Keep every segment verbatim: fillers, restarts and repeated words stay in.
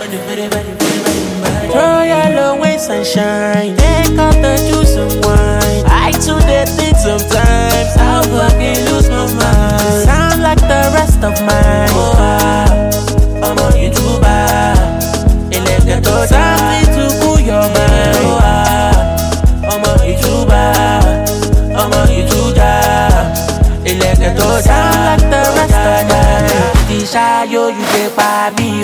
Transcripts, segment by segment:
Throw your away sunshine, take out the juice and wine. I too did think sometimes I'll fucking lose my mind. Sound like the rest of mine. Oh, ah, I'm on YouTube. Electric something to cool your mind. Oh, ah, I'm on YouTube. I'm on YouTube. Electric sound like the rest of mine. This yo, you take by me.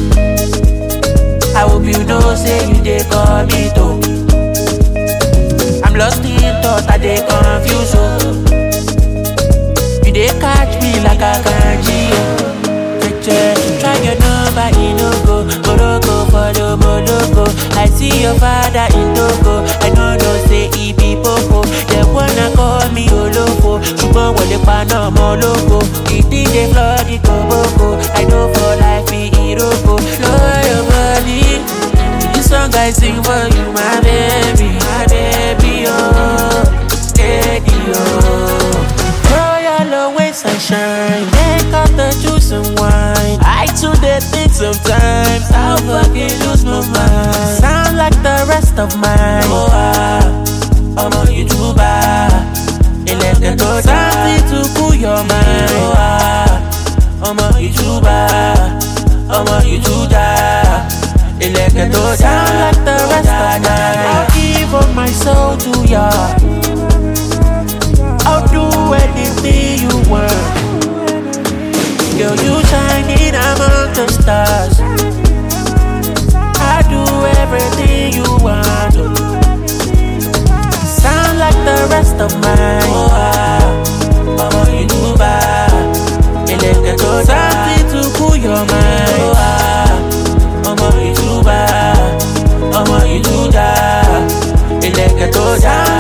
I hope you know, say you dey call me too. I'm lost in thought, I dey confused, oh. You dey catch me like a kanji, oh. Check, check, try your number, in no go. Morocco, follow Moloko. I see your father in Togo. I know no say he be popo. They wanna call me Oloko. Shubon wole pa no mo loco. The D J flood the Koboko. I know for life be Iroko. Lower your body. This song I sing for you, my baby, my baby, oh, lady, oh. Throw your away sunshine, take out the juice and wine. I too did think sometimes I'll fucking lose my mind. Sound like the rest of mine. Oh, ah, I'm on YouTube. Electric something to cool your mind. Oh, ah, I'm on YouTube. I'm on YouTube. Electric sound like the rest of mine. I'll give up my soul to ya. I'll do anything you want. Girl, you shining among the stars. I do everything you want. Sound like the rest of mine. Oh, ah, I'm on YouTube. Electric something to cool your mind. Oh, ah, I'm on YouTube. I'm on YouTube. Electric sound